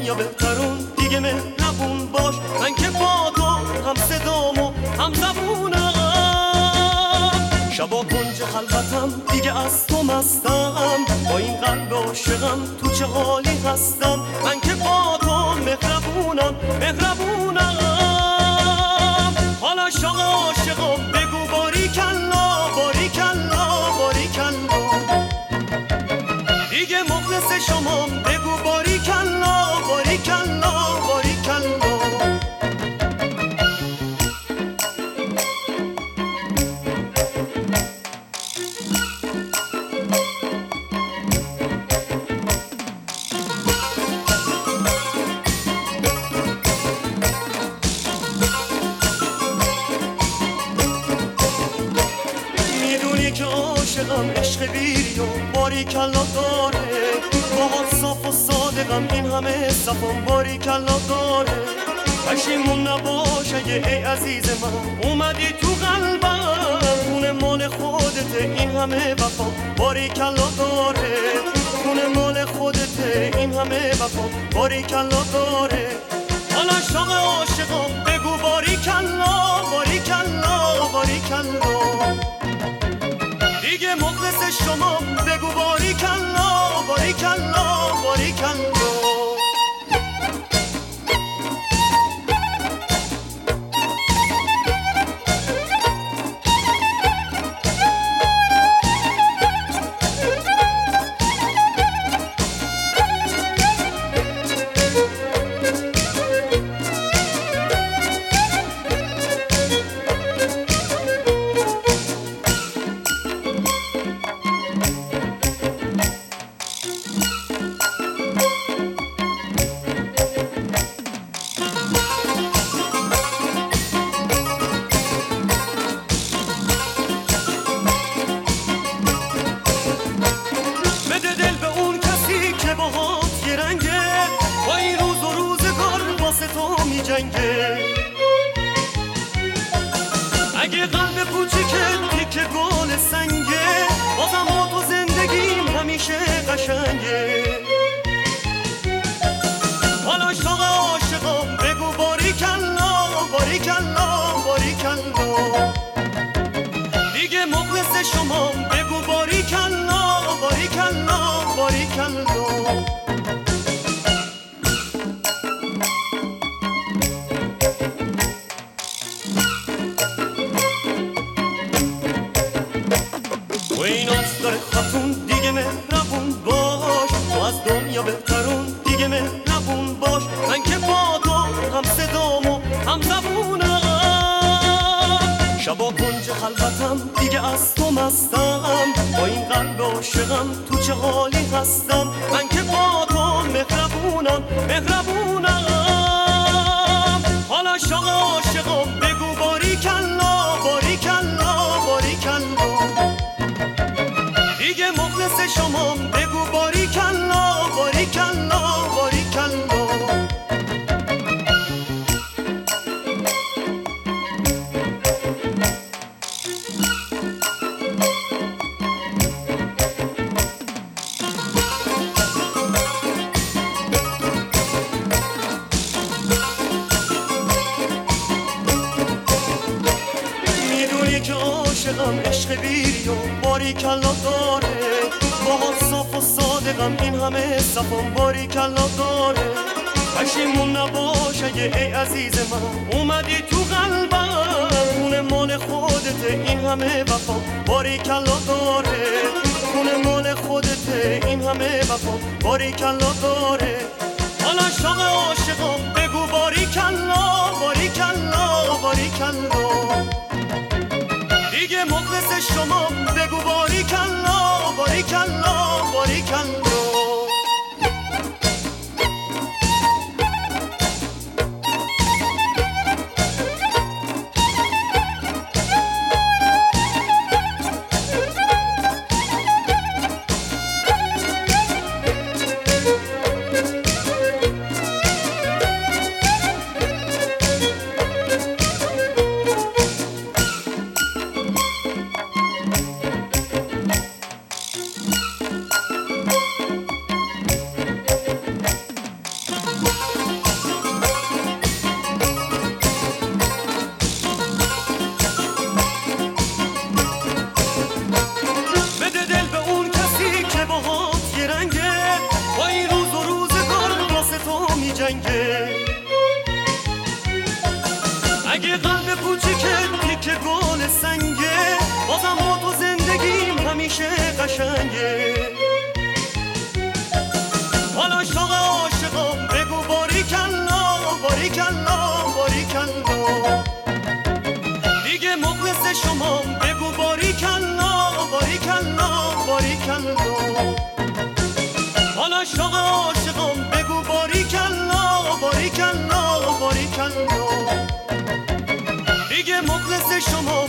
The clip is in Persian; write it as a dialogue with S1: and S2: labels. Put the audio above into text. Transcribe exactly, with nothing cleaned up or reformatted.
S1: دنیا بهترون دیگه مهربون باش. من که با تو هم صدامو هم زبونم، شبا کنج خلوتم دیگه از تو مستم. با این قلب عاشقم تو چه حالی هستم. من که با تو مهربونم مهربونم. حالا شاق عاشقم بگو باریکلا باریکلا باریکلا. دیگه مخلص شمام بگو باریکلا باریکلا باریکلا. عشق بیری و باریکلا داره، باهات صاف و صادقم این همه صفم باریکلا داره. پشیمون نباش اگه ای عزیز من اومدی تو قلبم. خونه مال خودته این همه وفا باریکلا داره. خونه مال خودته این همه وفا باریکلا داره. حالا شاق عاشقم بگو باریکلا باریکلا باریکلا. دیگه مخلص شما بگو باریکلا باریکلا باریکلا. اگه قلب کوچیکت تیکه گل سنگه، بازم با تو زندگیم همیشه قشنگه. حالا شاق عاشقم بگو باریکلا باریکلا باریکلا. دیگه مخلص شما بگو باریکلا باریکلا باریکلا. خاتون دیگه مهربون باش، تو از دنیا بهترون دیگه مهربون باش. من که با تو هم صدامو هم زبونم، شبا کنج خلوتم دیگه از تو مستم. با این قلب عاشقم تو چه حالی هستم. من که با تو مهربونم مهربونم. حالا شاق عاشقم بگو باریکلا باریکلا باریکلا. دیگه مخلص شما بگو باریکلا باریکلا باریکلا. میدونی که عاشقم عشق بیری و باریکلا داره، باهات صاف و صادقم این همه صفم باریکلا داره. پشیمون نباش اگه ای عزیز من اومدی تو قلبم. خونه مال خودته این همه وفا باریکلا داره. خونه مال خودته این همه وفا باریکلا داره. حالا شاق عاشقم بگو باریکلا باریکلا باریکلا. دیگه مخلص شما بگو باریکلا باریکلا باریکلا. جنگه اگه قلب کوچیکت تیکه گل سنگه بازم با تو زندگیم همیشه قشنگه حالا عاشق عاشقم بگو باریکلا باریکلا باریکلا دیگه مخلص شمام بگو باریکلا باریکلا باریکلا حالا عاشق عاشقم بگو باریکلا باریکلا باریکلا دیگه مخلص شما